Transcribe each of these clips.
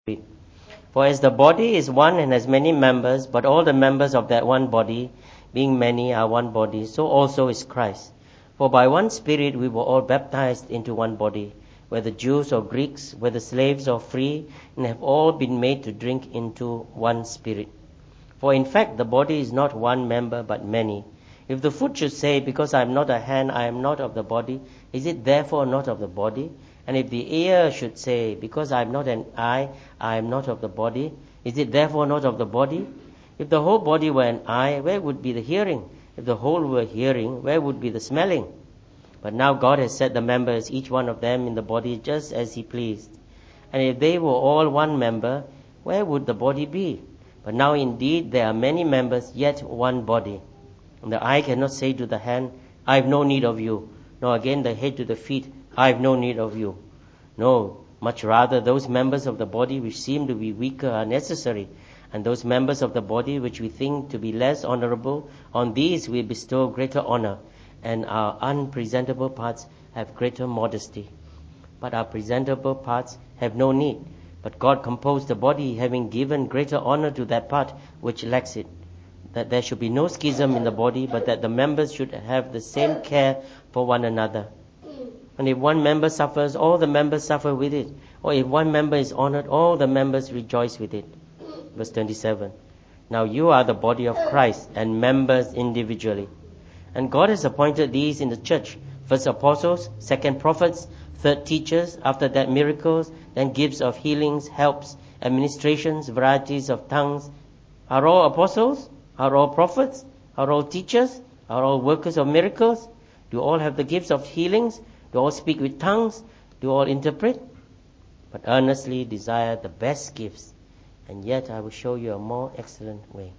Spirit. For as the body is one and has many members, but all the members of that one body, being many, are one body, so also is Christ. For by one Spirit we were all baptized into one body, whether Jews or Greeks, whether slaves or free, and have all been made to drink into one Spirit. For in fact the body is not one member but many. If the foot should say, because I am not a hand, I am not of the body, is it therefore not of the body? And if the ear should say, because I am not an eye, I am not of the body, is it therefore not of the body? If the whole body were an eye, where would be the hearing? If the whole were hearing, where would be the smelling? But now God has set the members, each one of them, in the body just as He pleased. And if they were all one member, where would the body be? But now indeed there are many members, yet one body. And the eye cannot say to the hand, I have no need of you, nor again the head to the feet, I have no need of you. No, much rather those members of the body which seem to be weaker are necessary, and those members of the body which we think to be less honorable, on these we bestow greater honor, and our unpresentable parts have greater modesty. But our presentable parts have no need. But God composed the body, having given greater honor to that part which lacks it, that there should be no schism in the body, but that the members should have the same care for one another. And if one member suffers, all the members suffer with it. Or if one member is honored, all the members rejoice with it. Verse 27. Now you are the body of Christ, and members individually. And God has appointed these in the church: first apostles, second prophets, third teachers, after that miracles, then gifts of healings, helps, administrations, varieties of tongues. Are all apostles? Are all prophets? Are all teachers? Are all workers of miracles? Do all have the gifts of healings? Do all speak with tongues? Do all interpret? But earnestly desire the best gifts, and yet I will show you a more excellent way.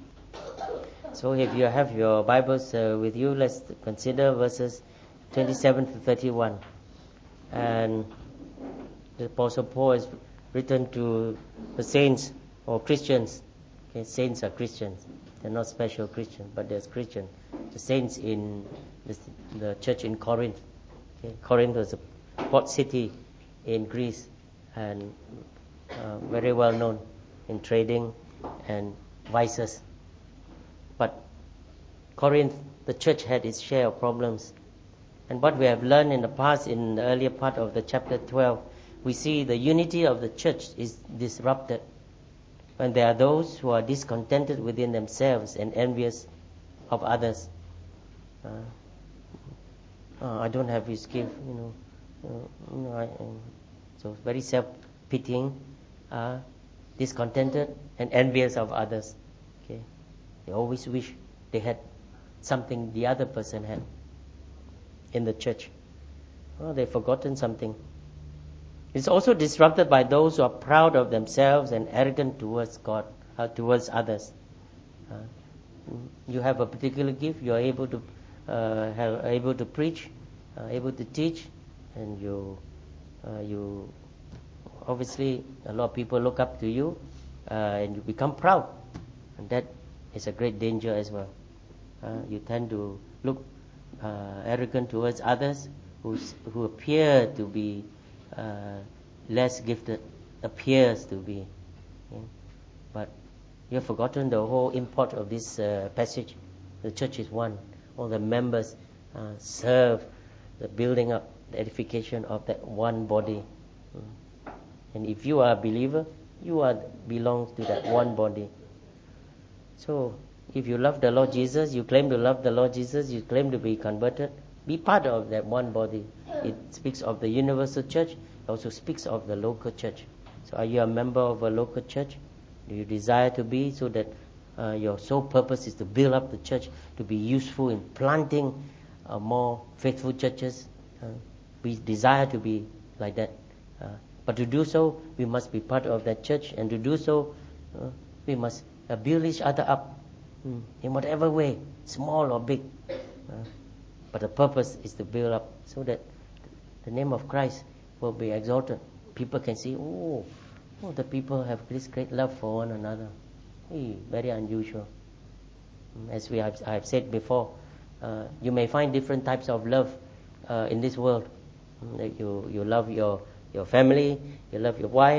So if you have your Bibles with you, let's consider verses 27 to 31. And the Apostle Paul has written to the saints or Christians. Okay, saints are Christians. They're not special Christians, but they're Christians. The saints in the church in Corinth. Okay, Corinth was a port city in Greece, and very well known in trading and vices. But Corinth, the church had its share of problems. And what we have learned in the past, in the earlier part of the chapter 12, we see the unity of the church is disrupted when there are those who are discontented within themselves and envious of others. I don't have his gift, so very self-pitying, discontented and envious of others. Okay, they always wish they had something the other person had in the church. They've forgotten something. It's also disrupted by those who are proud of themselves and arrogant towards God, towards others. You have a particular gift, you are able to preach, able to teach, and you obviously a lot of people look up to you, and you become proud, and that is a great danger as well. You tend to look arrogant towards others who appear to be less gifted, appears to be. Okay? But you have forgotten the whole import of this passage. The church is one. All the members serve the building up, the edification of that one body. And if you are a believer, you belong to that one body. So, if you love the Lord Jesus, you claim to love the Lord Jesus, you claim to be converted, be part of that one body. It speaks of the universal church, it also speaks of the local church. So are you a member of a local church? Do you desire to be, so that your sole purpose is to build up the church, to be useful in planting more faithful churches? We desire to be like that. But to do so, we must be part of that church, and to do so, we must build each other up in whatever way, small or big. But the purpose is to build up so that the name of Christ will be exalted. People can see, the people have this great love for one another. Very unusual. As I have said before, you may find different types of love in this world. You love your family, you love your wife,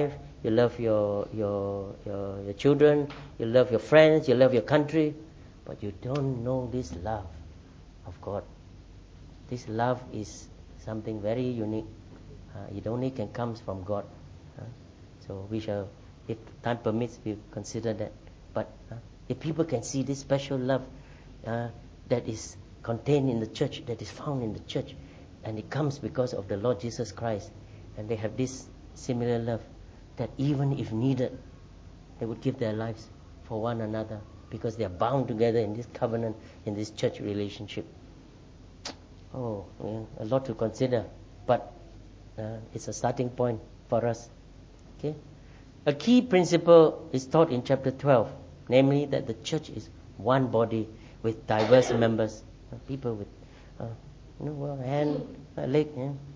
you love your children, you love your friends, you love your country, but you don't know this love of God. This love is something very unique. It only can come from God. So we shall, if time permits, we consider that. But if people can see this special love that is contained in the church, that is found in the church, and it comes because of the Lord Jesus Christ, and they have this similar love, that even if needed, they would give their lives for one another, because they are bound together in this covenant, in this church relationship. Oh, a lot to consider, but it's a starting point for us. Okay, a key principle is taught in chapter 12, namely that the church is one body with diverse members, people with a hand, a leg.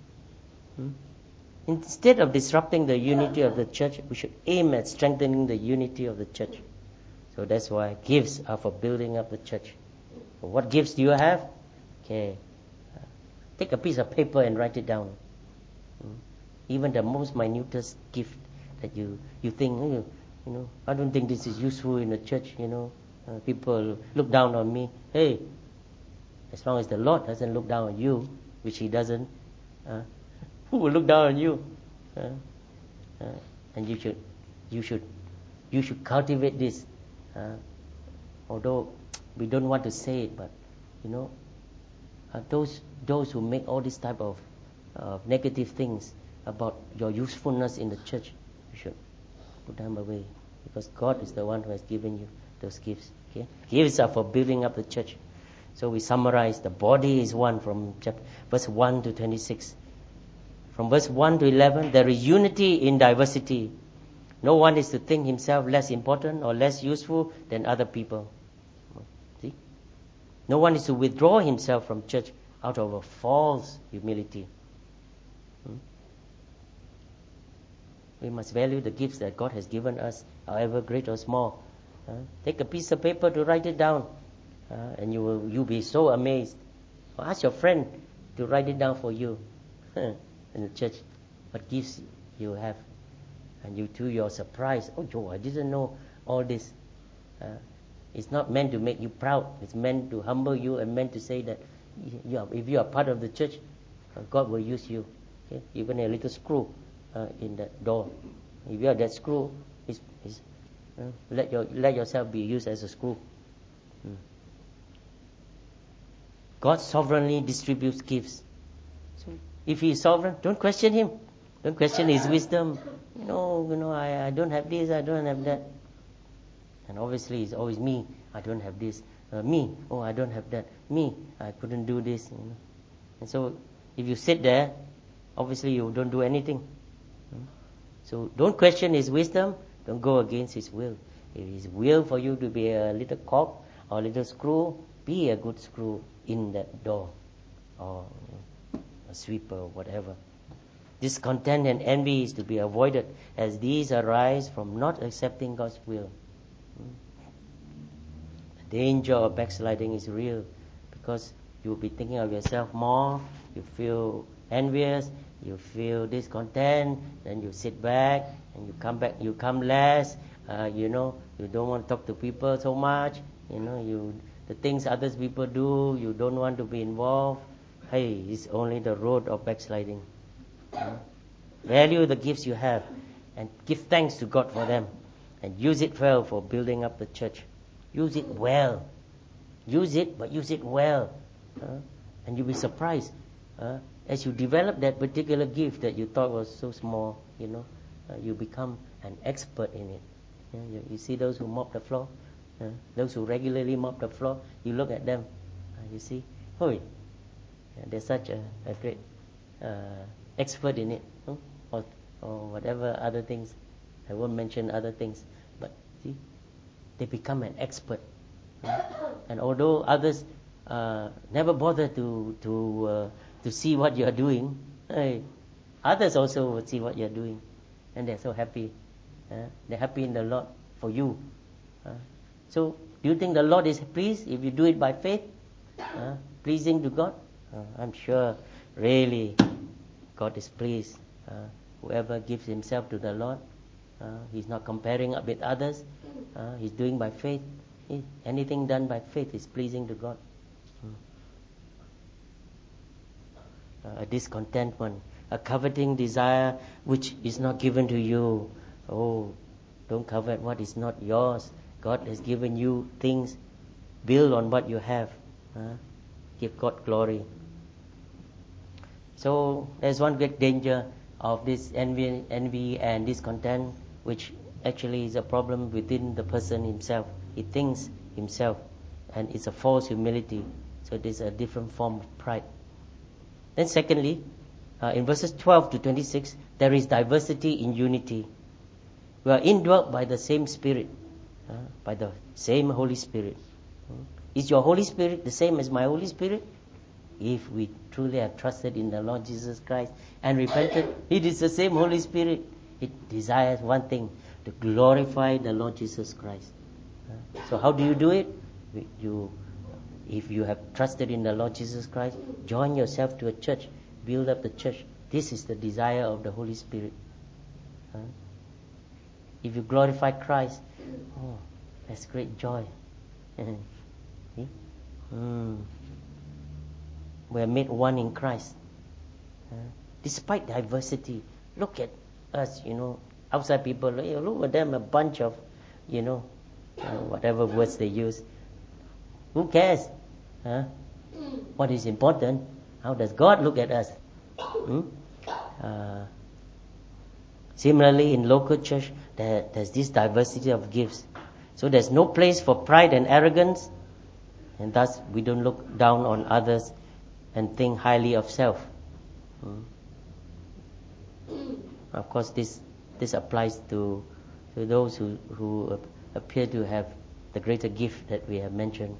Instead of disrupting the unity of the church, we should aim at strengthening the unity of the church. So that's why gifts are for building up the church. What gifts do you have? Okay, take a piece of paper and write it down. Even the most minutest gift that you think, I don't think this is useful in the church. People look down on me. Hey, as long as the Lord doesn't look down on you, which He doesn't, who will look down on you? And you should cultivate this. Although we don't want to say it, but those who make all this type of negative things about your usefulness in the church, you should put them away, because God is the one who has given you those gifts. Okay, gifts are for building up the church. So we summarize: the body is one from verse 1 to 26. From verse 1 to 11, there is unity in diversity. No one is to think himself less important or less useful than other people. See? No one is to withdraw himself from church out of a false humility. We must value the gifts that God has given us, however great or small. Take a piece of paper to write it down, and you'll be so amazed. Or ask your friend to write it down for you in the church, what gifts you have. And you too, you're surprised. Oh, Joe, I didn't know all this. It's not meant to make you proud. It's meant to humble you, and meant to say that if you are part of the church, God will use you. Okay? Even a little screw in that door. If you are that screw, let yourself be used as a screw. God sovereignly distributes gifts. So if He is sovereign, don't question Him. Don't question His wisdom. I don't have this, I don't have that. And obviously it's always me, I don't have this. Me, I don't have that. Me, I couldn't do this. And so if you sit there, obviously you don't do anything. So don't question His wisdom, don't go against His will. If His will for you to be a little cock or a little screw, be a good screw in that door, or a sweeper, whatever. Discontent and envy is to be avoided, as these arise from not accepting God's will. The danger of backsliding is real, because you'll be thinking of yourself more, you feel envious, you feel discontent, then you sit back, and you come less, you don't want to talk to people so much, the things others people do, you don't want to be involved. Hey, it's only the road of backsliding. Value the gifts you have and give thanks to God for them, and use it well for building up the church. Use it well. Use it, but use it well. And you'll be surprised as you develop that particular gift that you thought was so small. You become an expert in it. You see those who mop the floor, those who regularly mop the floor. You look at them, you see, they're such a great expert in it, or whatever other things. I won't mention other things, but see, they become an expert. And although others never bother to see what you are doing, others also will see what you are doing, and they're so happy. They're happy in the Lord for you. So, do you think the Lord is pleased if you do it by faith, pleasing to God? I'm sure, really, God is pleased. Whoever gives himself to the Lord, He's not comparing with others. He's doing by faith. Anything done by faith is pleasing to God. A discontentment, a coveting desire which is not given to you. Oh, don't covet what is not yours. God has given you things. Build on what you have. Give God glory. So there's one great danger of this envy and discontent, which actually is a problem within the person himself. He thinks himself, and it's a false humility. So it is a different form of pride. Then secondly, in verses 12 to 26, there is diversity in unity. We are indwelt by the same Spirit, by the same Holy Spirit. Is your Holy Spirit the same as my Holy Spirit? If we truly have trusted in the Lord Jesus Christ and repented, it is the same Holy Spirit. It desires one thing, to glorify the Lord Jesus Christ. So how do you do it? If you have trusted in the Lord Jesus Christ, join yourself to a church, build up the church. This is the desire of the Holy Spirit. If you glorify Christ, that's great joy. We are made one in Christ. Despite diversity, look at us, outside people, look at them, a bunch of, whatever words they use. Who cares? What is important? How does God look at us? Similarly, in local church, there's this diversity of gifts. So there's no place for pride and arrogance, and thus we don't look down on others and think highly of self. Of course, this applies to those who appear to have the greater gift that we have mentioned.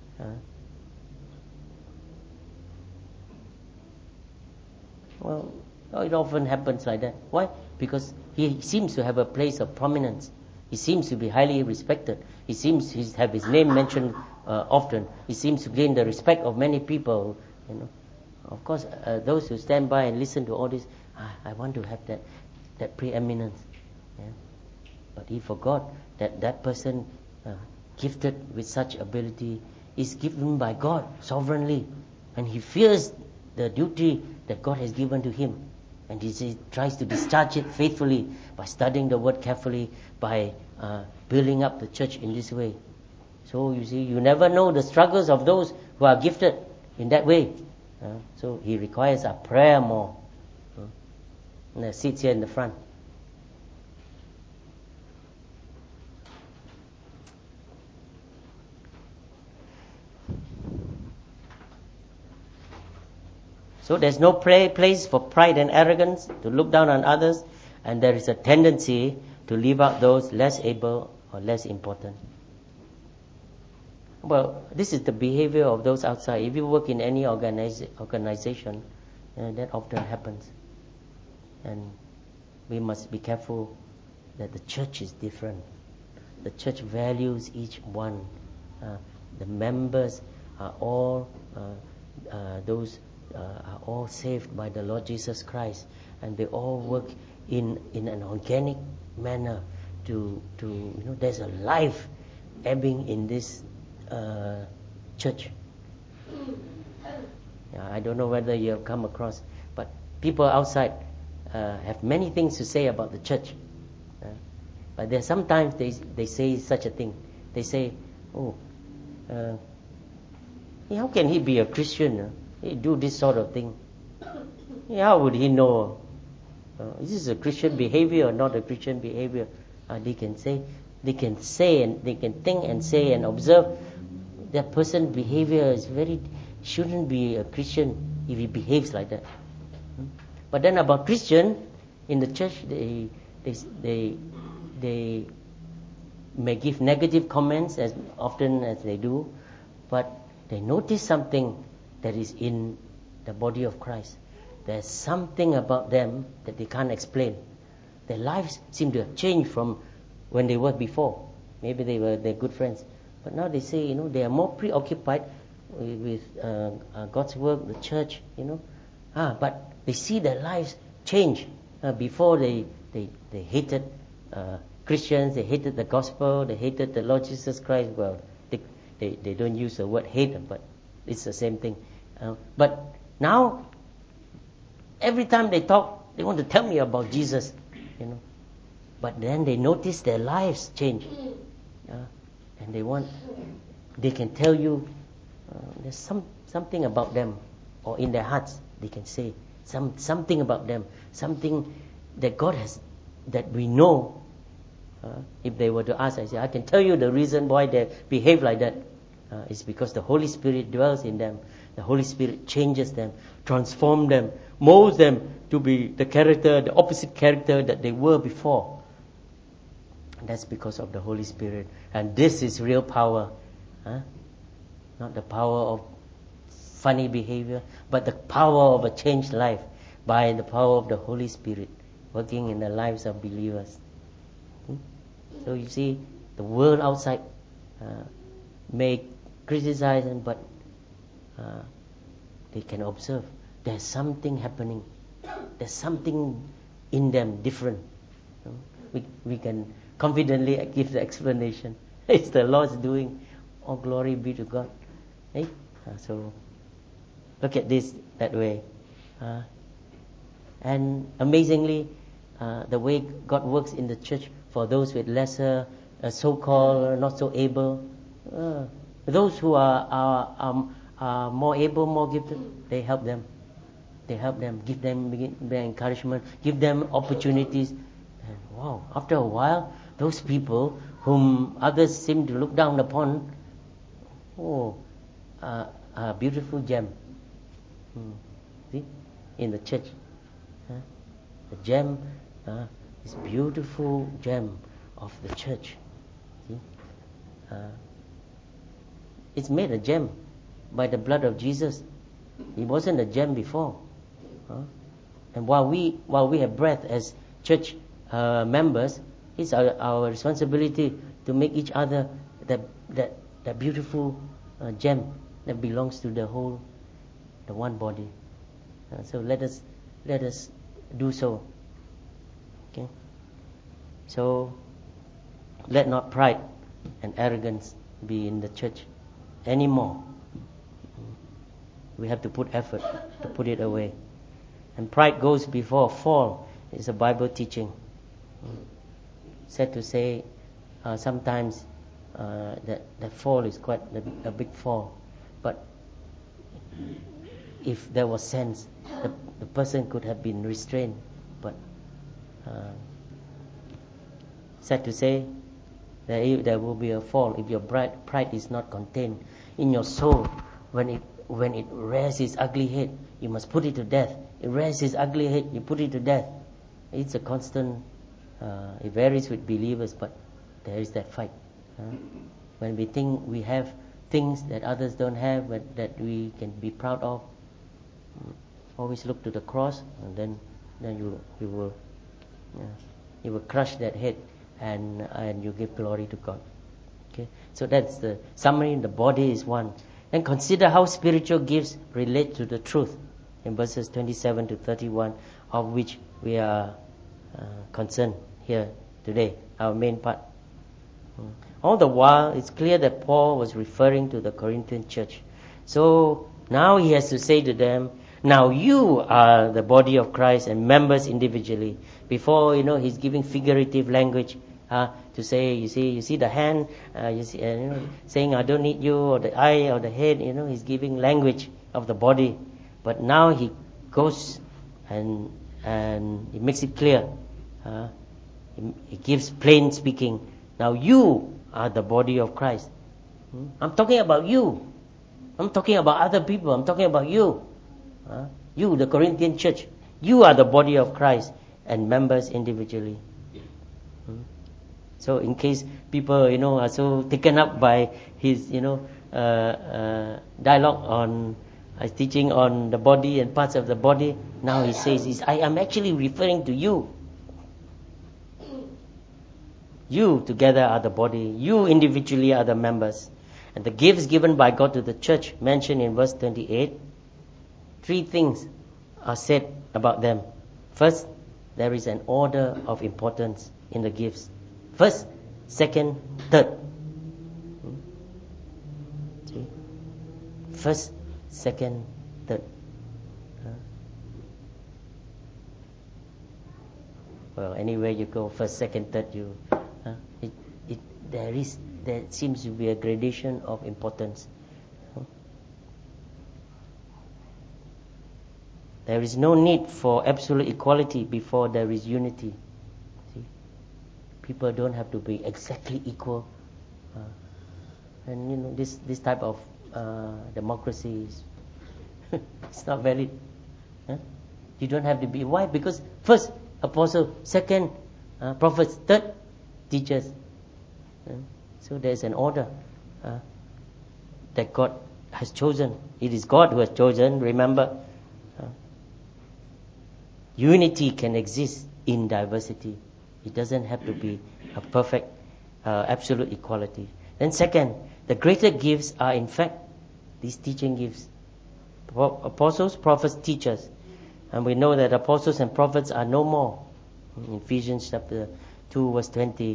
Well, it often happens like that. Why? Because he seems to have a place of prominence. He seems to be highly respected. He seems to have his name mentioned often. He seems to gain the respect of many people. Of course, those who stand by and listen to all this, I want to have that preeminence. But he forgot that person gifted with such ability is given by God sovereignly, and he fears the duty that God has given to him, and he tries to discharge it faithfully by studying the Word carefully, by building up the church in this way. So you see, you never know the struggles of those who are gifted in that way. So he requires our prayer more. And the seats here in the front. So there's no place for pride and arrogance, to look down on others, and there is a tendency to leave out those less able or less important. Well, this is the behavior of those outside. If you work in any organization, that often happens. And we must be careful that the church is different. The church values each one. The members are all are all saved by the Lord Jesus Christ, and they all work in an organic manner to there's a life ebbing in this church. I don't know whether you have come across, but people outside have many things to say about the church, but there sometimes they say such a thing. They say, how can he be a Christian? He do this sort of thing. How would he know? Is this a Christian behavior or not a Christian behavior? They can say, and they can think and say and observe that person's behavior is shouldn't be a Christian if he behaves like that. But then about Christian in the church, they may give negative comments as often as they do, but they notice something that is in the body of Christ. There's something about them that they can't explain. Their lives seem to have changed from when they were before. Maybe they're good friends, but now they say they are more preoccupied with God's work, the church. But they see their lives change. Before they hated Christians, they hated the gospel, they hated the Lord Jesus Christ. Well, they don't use the word hate, but it's the same thing. But now, every time they talk, they want to tell me about Jesus, But then they notice their lives change, and they can tell you there's something about them, or in their hearts they can say something about them, something that God has, that we know. If they were to ask, I say, I can tell you the reason why they behave like that. It's because the Holy Spirit dwells in them. The Holy Spirit changes them, transforms them, molds them to be the opposite character that they were before. And that's because of the Holy Spirit. And this is real power. Not the power of funny behavior, but the power of a changed life by the power of the Holy Spirit working in the lives of believers. So you see, the world outside may criticize them, but they can observe there's something happening. There's something in them different. We can confidently give the explanation. It's the Lord's doing. All glory be to God. So look at this that way. And amazingly, the way God works in the church for those with lesser, so-called not so able, those who are more able, more gifted, they help them. They help them, give them encouragement, give them opportunities. And wow, after a while, those people whom others seem to look down upon, a beautiful gem. See, in the church, the gem is beautiful gem of the church. See, it's made a gem by the blood of Jesus. It wasn't a gem before. And while we have breath as church members, it's our responsibility to make each other that beautiful gem that belongs to the one body. So let us do so. Okay. So let not pride and arrogance be in the church anymore. We have to put effort to put it away. And pride goes before a fall. It's a Bible teaching. Said to say sometimes that fall is quite a big fall. But if there was sense, the person could have been restrained. But said to say that there will be a fall if your pride is not contained in your soul. When it rears its ugly head, you must put it to death. It rears its ugly head, you put it to death. It's a constant. It varies with believers, but there is that fight. When we think we have things that others don't have, but that we can be proud of, always look to the cross, and then you will crush that head, and you give glory to God. Okay, so that's the summary. The body is one. Then consider how spiritual gifts relate to the truth in verses 27 to 31, of which we are concerned here today, our main part. All the while, it's clear that Paul was referring to the Corinthian church. So now he has to say to them, now you are the body of Christ and members individually. Before, he's giving figurative language to say, you see the hand, saying I don't need you, or the eye, or the head. He's giving language of the body. But now he goes and he makes it clear. He gives plain speaking. Now you are the body of Christ. I'm talking about you. I'm talking about other people. I'm talking about you. You, the Corinthian church. You are the body of Christ and members individually. So in case people, are so taken up by his, dialogue on teaching on the body and parts of the body, now he says, I am actually referring to you. You together are the body. You individually are the members. And the gifts given by God to the church, mentioned in verse 28, 3 things are said about them. First, there is an order of importance. in the gifts. First, second, third. See? First, second, third. Well, anywhere you go, first, second, third, there seems to be a gradation of importance. There is no need for absolute equality before there is unity. See? People don't have to be exactly equal. And this type of democracy is it's not valid. You don't have to be. Why? Because first, apostle, second, prophets, third, teachers. So there's an order that God has chosen. It is God who has chosen. Remember, unity can exist in diversity. It doesn't have to be a perfect, absolute equality. Then second, the greater gifts are in fact these teaching gifts. Apostles, prophets, teachers. And we know that apostles and prophets are no more. In Ephesians chapter 2 verse 20.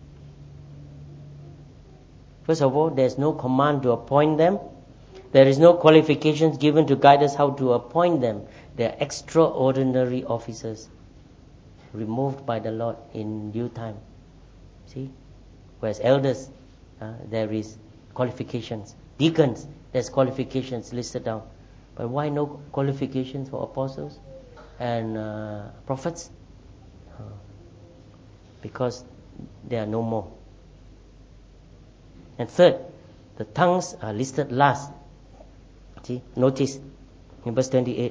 First of all, there's no command to appoint them. There is no qualifications given to guide us how to appoint them. They are extraordinary officers, removed by the Lord in due time. See? Whereas elders, there is qualifications. Deacons, there's qualifications listed down. But why no qualifications for apostles and prophets? Because there are no more. And third, the tongues are listed last. See, notice in verse 28.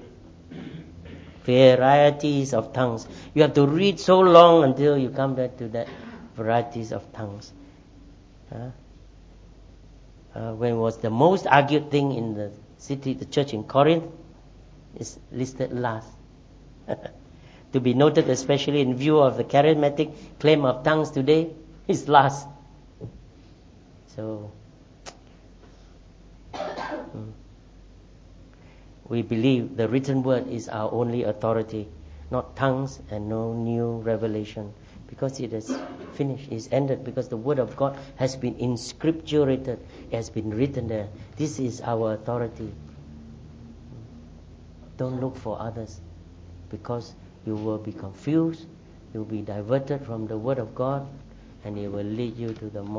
Varieties of tongues. You have to read so long until you come back to that varieties of tongues. When was the most argued thing in the city, the church in Corinth, is listed last. To be noted, especially in view of the charismatic claim of tongues today, is last. So, we believe the written word is our only authority, not tongues and no new revelation, because it is finished, it is ended, because the word of God has been inscripturated, it has been written there. This is our authority. Don't look for others, because you will be confused, you will be diverted from the word of God, and it will lead you to the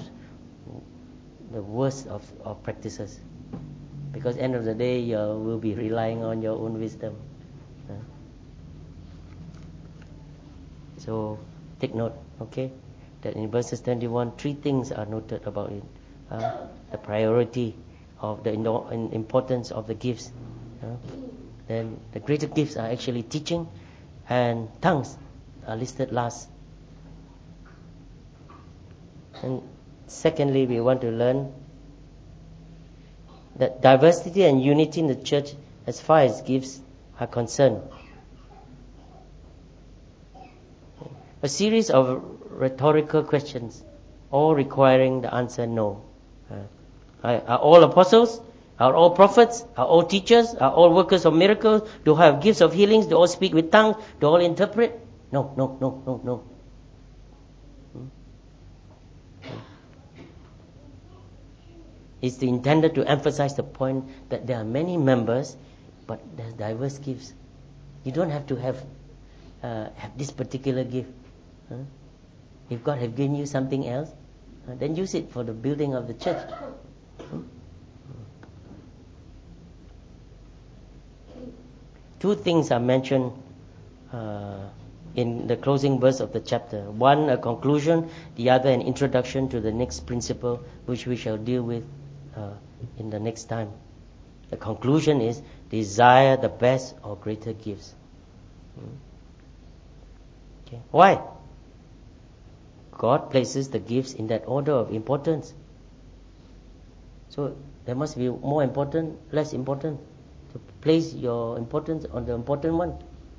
worst of practices. Because end of the day, you will be relying on your own wisdom. So take note, okay, that in verses 21, three things are noted about it. The priority of the importance of the gifts. Then the greater gifts are actually teaching, and tongues are listed last. And secondly, we want to learn that diversity and unity in the church as far as gifts are concerned. A series of rhetorical questions, all requiring the answer no. Are all apostles? Are all prophets? Are all teachers? Are all workers of miracles? Do have gifts of healings? Do all speak with tongues? Do all interpret? No. It's intended to emphasize the point that there are many members, but there's diverse gifts. You don't have to have this particular gift. If God has given you something else, then use it for the building of the church. Two things are mentioned in the closing verse of the chapter. One, a conclusion; the other, an introduction to the next principle, which we shall deal with in the next time. The conclusion is, desire the best or greater gifts. Okay. Why? God places the gifts in that order of importance. So there must be more important, less important. To place your importance on the important one.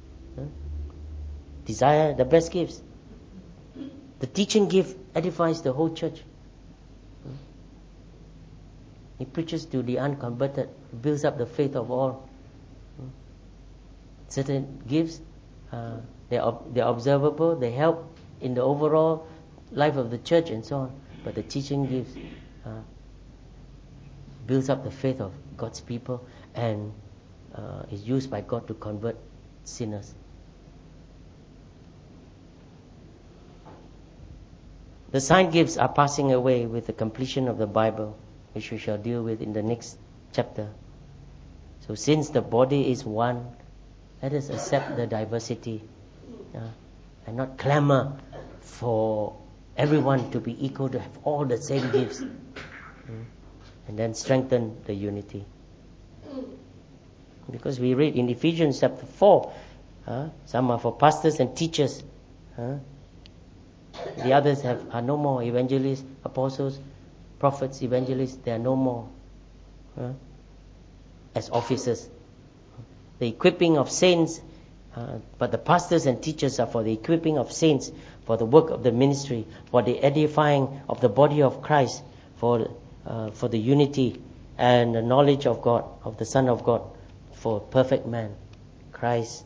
Desire the best gifts. The teaching gift edifies the whole church. He preaches to the unconverted, builds up the faith of all. Certain gifts, they're observable, they help in the overall life of the church and so on. But the teaching gifts builds up the faith of God's people and is used by God to convert sinners. The sign gifts are passing away with the completion of the Bible, which we shall deal with in the next chapter. So since the body is one, let us accept the diversity and not clamor for everyone to be equal, to have all the same gifts. And then strengthen the unity. Because we read in Ephesians chapter 4, some are for pastors and teachers. The others are no more. Evangelists, apostles, prophets, evangelists, they are no more as officers. The equipping of saints, but the pastors and teachers are for the equipping of saints, for the work of the ministry, for the edifying of the body of Christ, for the unity and the knowledge of God, of the Son of God, for perfect man, Christ,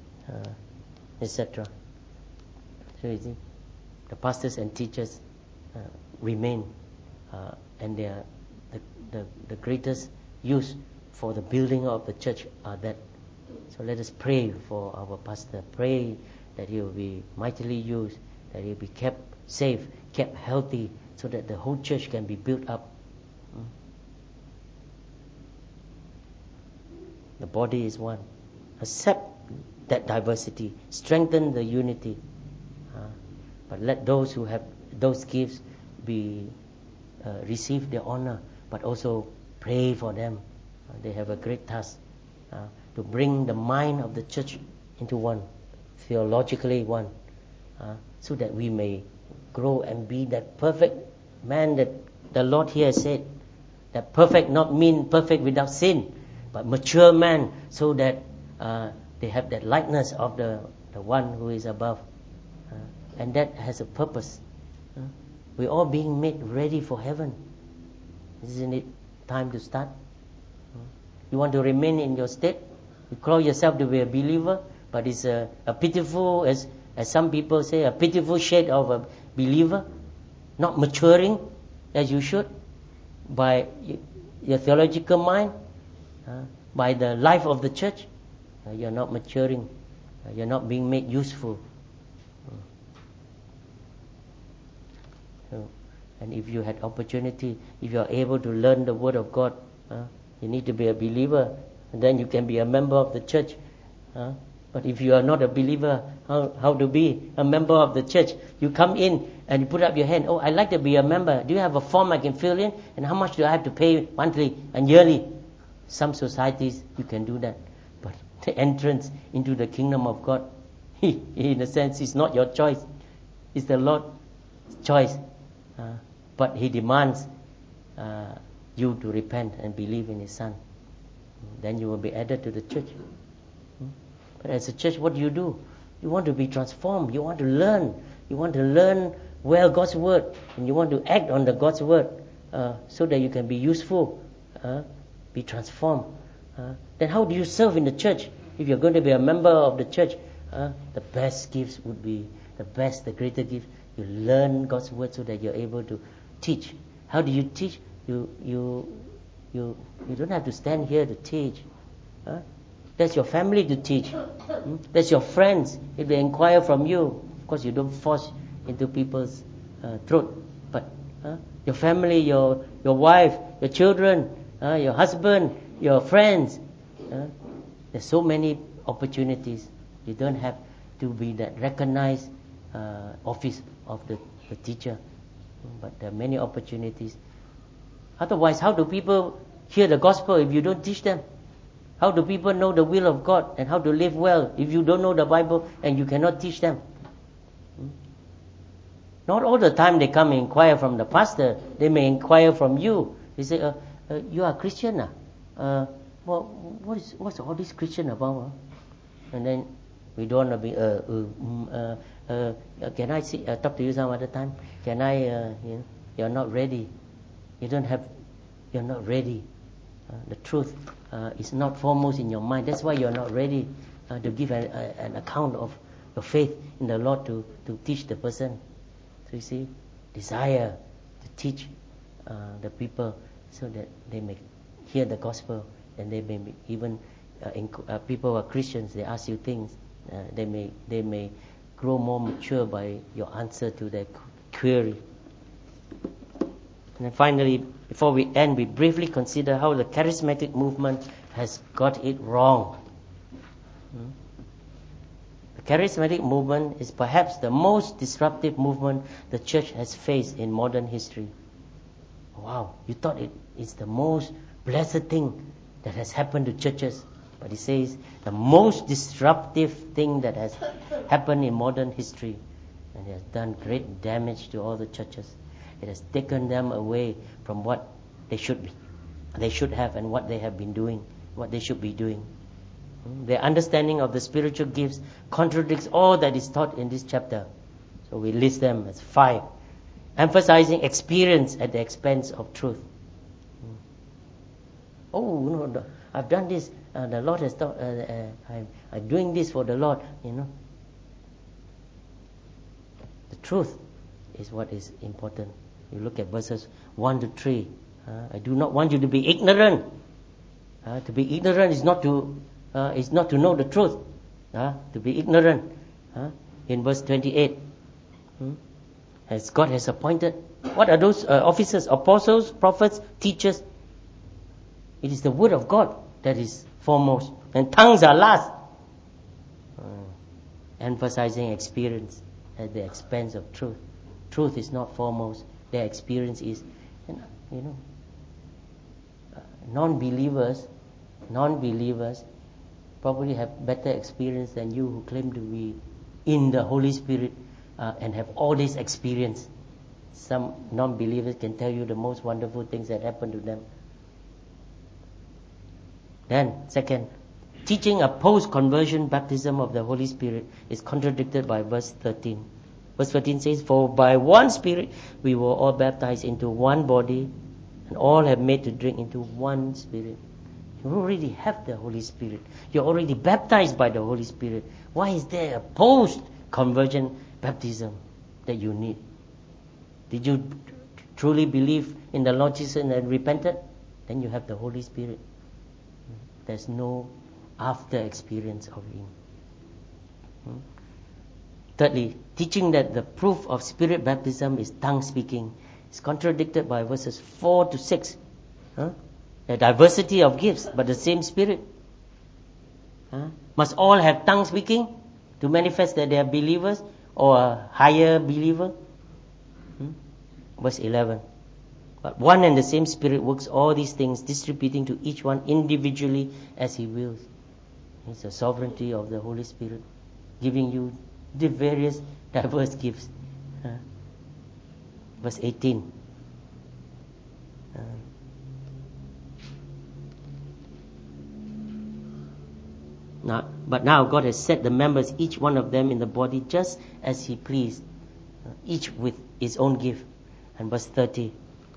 etc. So you see, the pastors and teachers remain, and they are the greatest use for the building of the church are that. So let us pray for our pastor. Pray that he will be mightily used, that he will be kept safe, kept healthy, so that the whole church can be built up. The body is one. Accept that diversity. Strengthen the unity. But let those who have those gifts be receive their honor, but also pray for them. They have a great task to bring the mind of the church into one, theologically one, so that we may grow and be that perfect man that the Lord here said. That perfect not mean perfect without sin, but mature man, so that they have that likeness of the one who is above. And that has a purpose. We're all being made ready for heaven. Isn't it time to start? You want to remain in your state? You call yourself to be a believer, but it's a pitiful, as some people say, a pitiful shade of a believer, not maturing as you should, by your theological mind, by the life of the church. You're not maturing. You're not being made useful. And if you had opportunity, if you are able to learn the Word of God, you need to be a believer, and then you can be a member of the church. But if you are not a believer, how to be a member of the church? You come in and you put up your hand. Oh, I'd like to be a member. Do you have a form I can fill in? And how much do I have to pay monthly and yearly? Some societies you can do that. But the entrance into the kingdom of God, in a sense, is not your choice. It's the Lord's choice. But He demands you to repent and believe in His Son. Then you will be added to the church. But as a church, what do? You want to be transformed. You want to learn. You want to learn well God's Word. And you want to act on the God's Word so that you can be useful, be transformed. Then how do you serve in the church? If you're going to be a member of the church, the best gifts would be, the greater gift, you learn God's Word so that you're able to teach. How do you teach? You don't have to stand here to teach. That's your family to teach. That's your friends. If they inquire from you, of course you don't force into people's throat. But your family, your wife, your children, your husband, your friends. There's so many opportunities. You don't have to be that recognized office of the teacher. But there are many opportunities. Otherwise, how do people hear the gospel if you don't teach them? How do people know the will of God and how to live well if you don't know the Bible and you cannot teach them? Not all the time they come and inquire from the pastor. They may inquire from you. They say, you are a Christian? Well, what's all this Christian about? And then we don't want to be, can I talk to you some other time? Can I, you're not ready. You're not ready. The truth is not foremost in your mind. That's why you're not ready to give an account of your faith in the Lord to teach the person. So you see, desire to teach the people so that they may hear the gospel, and they may even people who are Christians, they ask you things, they may grow more mature by your answer to their query. And then finally, before we end, we briefly consider how the charismatic movement has got it wrong. The charismatic movement is perhaps the most disruptive movement the church has faced in modern history. Wow, you thought it's the most blessed thing that has happened to churches. But he says the most disruptive thing that has happened in modern history, and it has done great damage to all the churches. It has taken them away from what they should have, and what they have been doing, what they should be doing. Their understanding of the spiritual gifts contradicts all that is taught in this chapter. So we list them as 5. Emphasizing experience at the expense of truth. Oh, no, I've done this. The Lord has taught. I'm doing this for the Lord. The truth is what is important. You look at verses 1 to 3. I do not want you to be ignorant. To be ignorant is not to know the truth. To be ignorant. In verse 28, as God has appointed. What are those officers? Apostles, prophets, teachers. It is the word of God that is foremost, and tongues are last. Emphasizing experience at the expense of truth. Truth is not foremost. Their experience is. Non-believers probably have better experience than you who claim to be in the Holy Spirit and have all this experience. Some non-believers can tell you the most wonderful things that happen to them. Then, second, teaching a post-conversion baptism of the Holy Spirit is contradicted by verse 13. Verse 13 says, "For by one Spirit we were all baptized into one body, and all have made to drink into one Spirit." You already have the Holy Spirit. You're already baptized by the Holy Spirit. Why is there a post-conversion baptism that you need? Did you truly believe in the Lord Jesus and repented? Then you have the Holy Spirit. There's no after experience of Him. Thirdly, teaching that the proof of Spirit baptism is tongue speaking is contradicted by verses 4 to 6. The diversity of gifts, but the same Spirit. Must all have tongue speaking to manifest that they are believers or a higher believer? Verse 11. But one and the same Spirit works all these things, distributing to each one individually as He wills. It's the sovereignty of the Holy Spirit, giving you the various diverse gifts. Verse 18. But now God has set the members, each one of them in the body, just as He pleased, each with his own gift. And verse 30.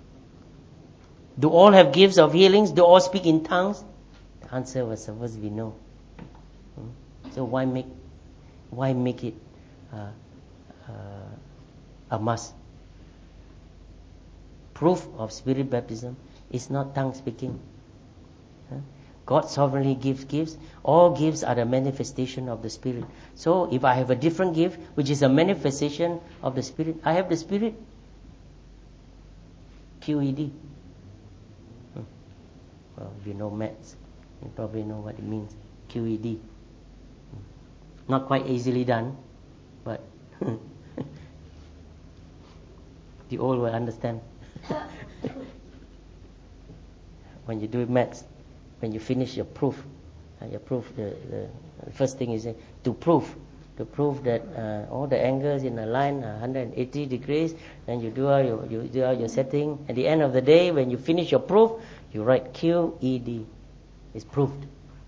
Do all have gifts of healings? Do all speak in tongues? The answer was supposed to be no. So why make it a must? Proof of Spirit baptism is not tongue speaking. God sovereignly gives gifts. All gifts are the manifestation of the Spirit. So if I have a different gift, which is a manifestation of the Spirit, I have the Spirit. QED. Well, if you know maths, you probably know what it means. QED. Not quite easily done, but the old will understand. When you do maths, when you finish your proof, the first thing is to prove that all the angles in a line are 180 degrees. Then you do all your setting. At the end of the day, when you finish your proof, you write QED. It's proved.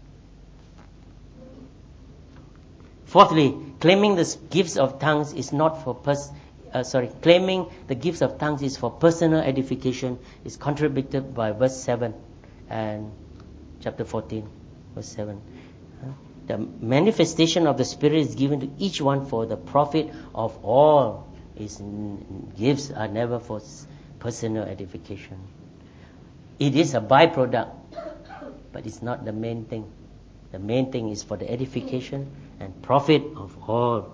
Fourthly, claiming the gifts of tongues is not for claiming the gifts of tongues is for personal edification is contradicted by verse 7 and chapter 14, verse 7. the manifestation of the Spirit is given to each one for the profit of all. His gifts are never for personal edification. It is a byproduct, but it's not the main thing. The main thing is for the edification and profit of all.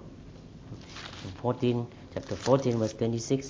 Chapter 14, verse 26.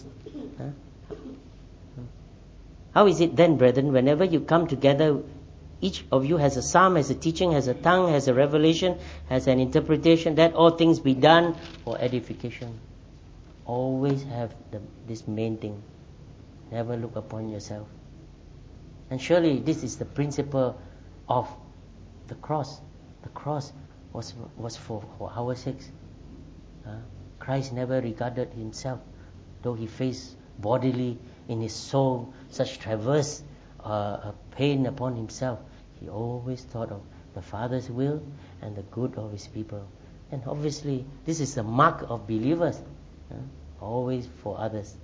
How is it then, brethren, whenever you come together, each of you has a psalm, has a teaching, has a tongue, has a revelation, has an interpretation, that all things be done for edification. Always have this main thing. Never look upon yourself. And surely this is the principle of the cross. The cross was for our sakes. Christ never regarded himself, though he faced bodily in his soul such traverse pain upon himself. He always thought of the Father's will and the good of his people. And obviously this is the mark of believers, always for others.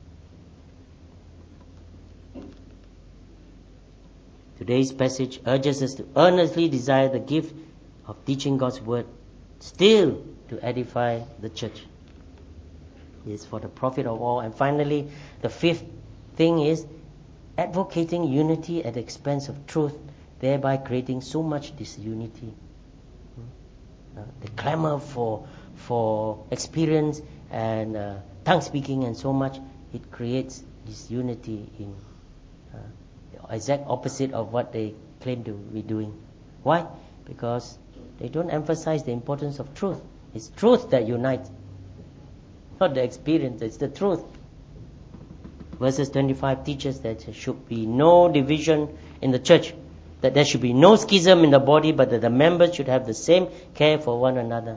Today's passage urges us to earnestly desire the gift of teaching God's word, still to edify the church. It is for the profit of all. And finally, the fifth thing is advocating unity at the expense of truth, thereby creating so much disunity. The clamor for experience and tongue speaking and so much, it creates disunity in the exact opposite of what they claim to be doing. Why? Because they don't emphasize the importance of truth. It's truth that unites, not the experience, it's the truth. Verses 25 teaches that there should be no division in the church, that there should be no schism in the body, but that the members should have the same care for one another.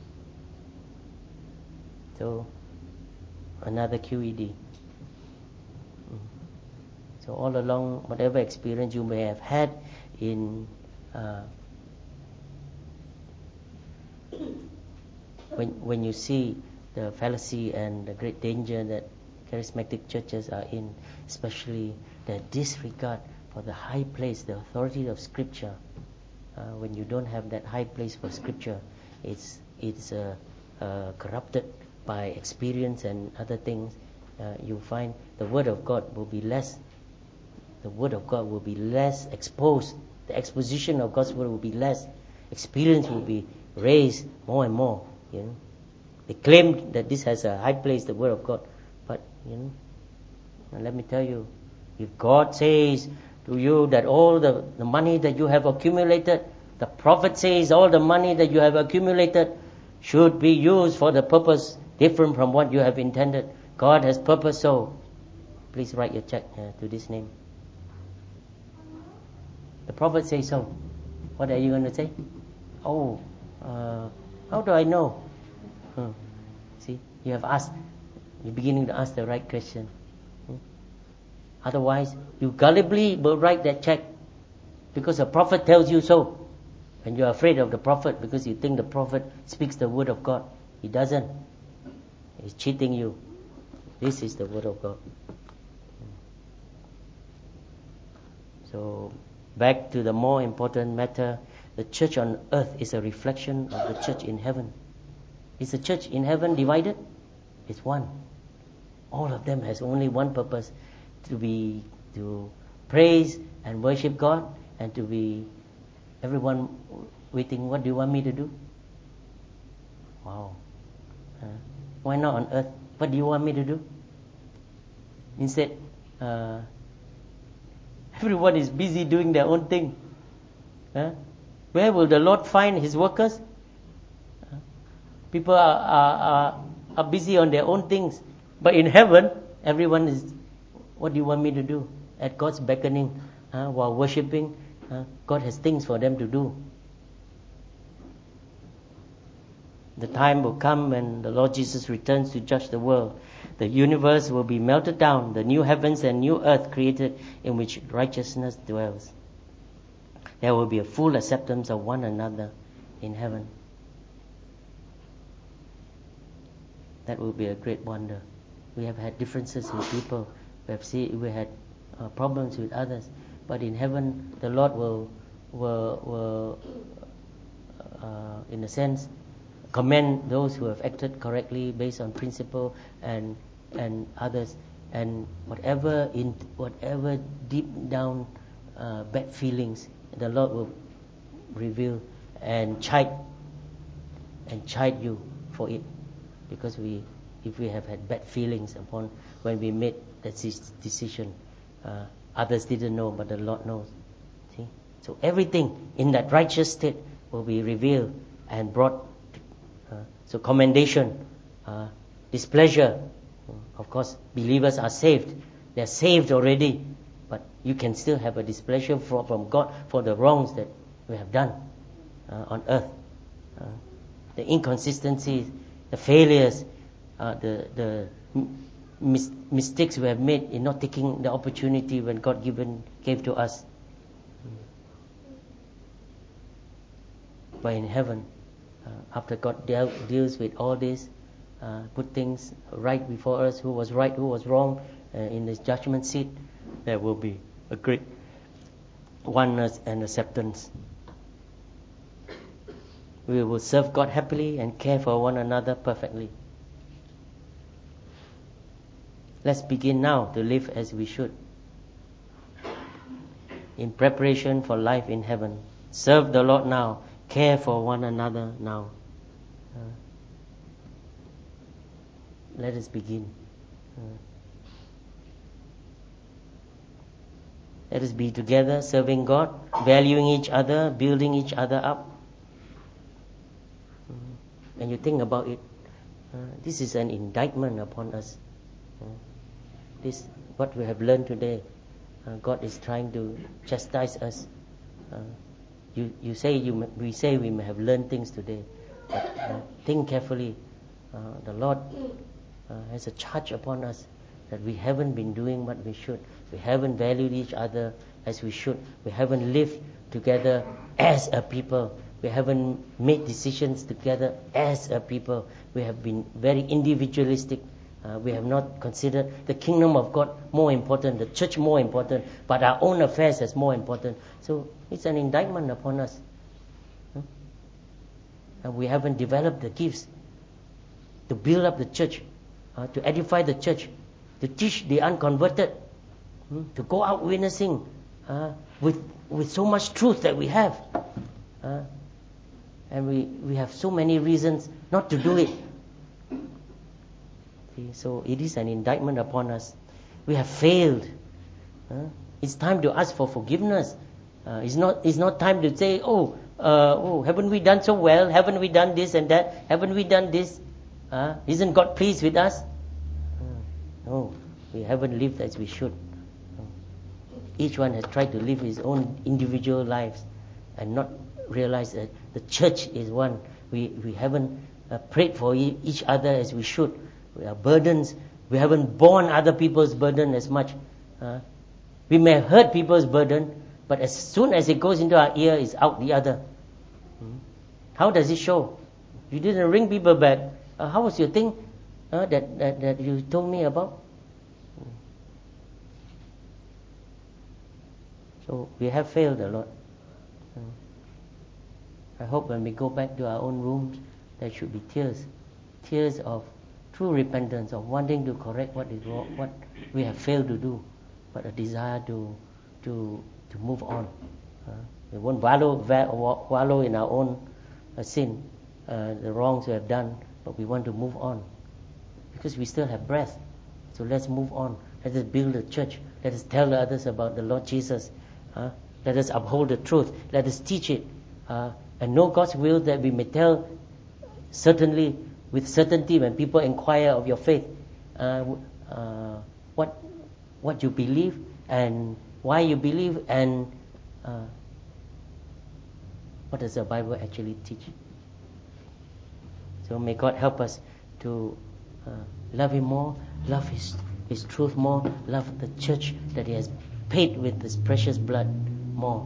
So, another QED. So all along, whatever experience you may have had in when you see the fallacy and the great danger that charismatic churches are in, especially the disregard for the high place, the authority of Scripture. When you don't have that high place for Scripture, it's corrupted by experience and other things. You find the Word of God will be less. The Word of God will be less exposed. The exposition of God's Word will be less. Experience will be raised more and more. They claim that this has a high place, the Word of God. But, now let me tell you, if God says to you that all the money that you have accumulated, the prophet says all the money that you have accumulated should be used for the purpose different from what you have intended. God has purpose so. Please write your check to this name. The prophet says so. What are you going to say? How do I know? See, you have asked. You're beginning to ask the right question. Otherwise, you gullibly will write that check because the prophet tells you so. And you're afraid of the prophet because you think the prophet speaks the word of God. He doesn't. He's cheating you. This is the word of God. So, back to the more important matter. The church on earth is a reflection of the church in heaven. Is the church in heaven divided? It's one. All of them has only one purpose, to praise and worship God, and to be everyone waiting, what do you want me to do? Wow. Why not on earth? What do you want me to do? Instead, everyone is busy doing their own thing. Where will the Lord find his workers? People are busy on their own things. But in heaven, everyone is, what do you want me to do? At God's beckoning, while worshipping, God has things for them to do. The time will come when the Lord Jesus returns to judge the world. The universe will be melted down, the new heavens and new earth created in which righteousness dwells. There will be a full acceptance of one another in heaven. That will be a great wonder. We have had differences with people. We had problems with others. But in heaven, the Lord will in a sense, commend those who have acted correctly based on principle and others, and whatever deep down bad feelings, the Lord will reveal and chide you for it, because if we have had bad feelings upon when we made that decision, others didn't know, but the Lord knows. See, so everything in that righteous state will be revealed and brought. So commendation, displeasure. Of course, believers are saved. They're saved already, but you can still have a displeasure from God for the wrongs that we have done on earth. The inconsistencies, the failures, the mistakes we have made in not taking the opportunity when God gave to us. But in heaven, after God deals with all this, put things right before us, who was right, who was wrong, in His judgment seat, there will be a great oneness and acceptance. We will serve God happily and care for one another perfectly. Let's begin now to live as we should, in preparation for life in heaven. Serve the Lord now. Care for one another now. Let us begin. Let us be together, serving God, valuing each other, building each other up. When you think about it, this is an indictment upon us. This, what we have learned today, God is trying to chastise us. We say we may have learned things today, but think carefully. The Lord has a charge upon us that we haven't been doing what we should. We haven't valued each other as we should. We haven't lived together as a people. We haven't made decisions together as a people. We have been very individualistic. We have not considered the kingdom of God more important, the church more important, but our own affairs as more important. So it's an indictment upon us. And we haven't developed the gifts to build up the church, to edify the church, to teach the unconverted, to go out witnessing with so much truth that we have. And we have so many reasons not to do it. So it is an indictment upon us. We have failed. It's time to ask for forgiveness. It's not time to say, haven't we done so well? Haven't we done this and that? Haven't we done this? Isn't God pleased with us? No, we haven't lived as we should. Each one has tried to live his own individual lives and not realize that the church is one. We haven't prayed for each other as we should. We are burdens. We haven't borne other people's burden as much. We may have heard people's burden, but as soon as it goes into our ear, it's out the other. How does it show? You didn't ring people back. How was your thing that you told me about? So we have failed a lot. I hope when we go back to our own rooms, there should be tears of true repentance, of wanting to correct what is wrong, what we have failed to do, but a desire to move on. We won't wallow in our own sin, the wrongs we have done, but we want to move on because we still have breath. So let's move on. Let us build a church. Let us tell others about the Lord Jesus. Let us uphold the truth. Let us teach it and know God's will, that we may tell certainly, with certainty, when people inquire of your faith, what you believe and why you believe, and what does the Bible actually teach. So may God help us to love Him more, love His truth more, love the church that He has paid with His precious blood more.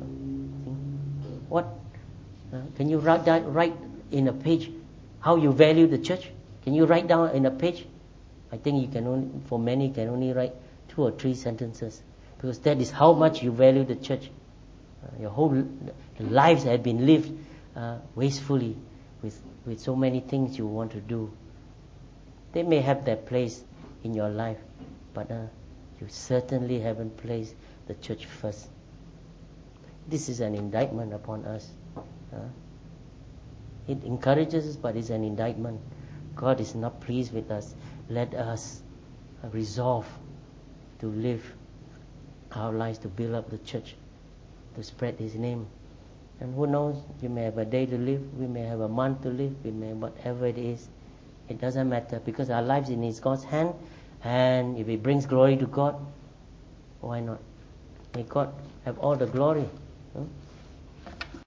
What can you write in a page how you value the church? Can you write down in a page? I think you can only write 2 or 3 sentences, because that is how much you value the church. Your whole lives have been lived wastefully with so many things you want to do. They may have their place in your life, but you certainly haven't placed the church first. This is an indictment upon us. It encourages us, but it's an indictment. God is not pleased with us. Let us resolve to live our lives to build up the church, to spread His name. And who knows, you may have a day to live, we may have a month to live, we may whatever it is. It doesn't matter, because our lives in God's hand, and if it brings glory to God, why not? May God have all the glory.